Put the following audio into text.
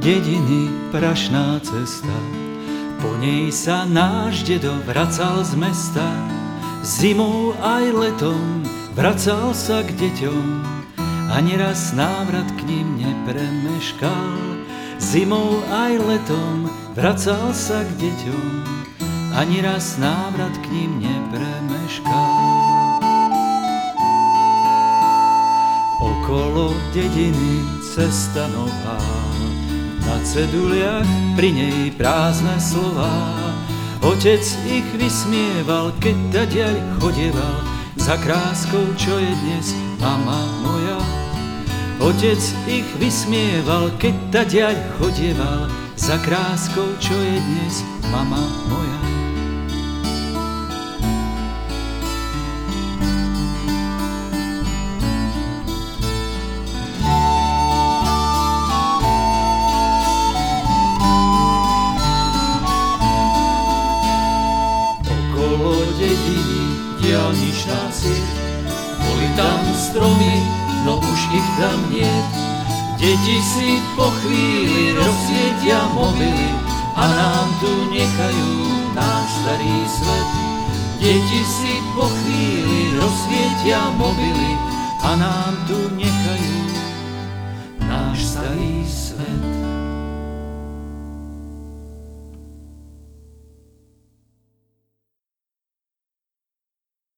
dediny prašná cesta, po nej sa náš dedo vracal z mesta. Zimou aj letom vracal sa k deťom, ani raz návrat k ním nepremeškal. Zimou aj letom vracal sa k deťom, ani raz návrat k ním nepremeškal. Okolo dediny cesta nová, na ceduliach pri nej prázdne slová. Otec ich vysmieval, keď tadiaľ chodieval, za kráskou, čo je dnes mama moja. Otec ich vysmieval, keď tadiaľ chodieval, za kráskou, čo je dnes mama moja. Diaľničná sieť, boli tam stromy, no už ich tam niet. Deti si po chvíli rozsvietia mobily a nám tu nechajú náš starý svet. Deti si po chvíli rozsvietia mobily a nám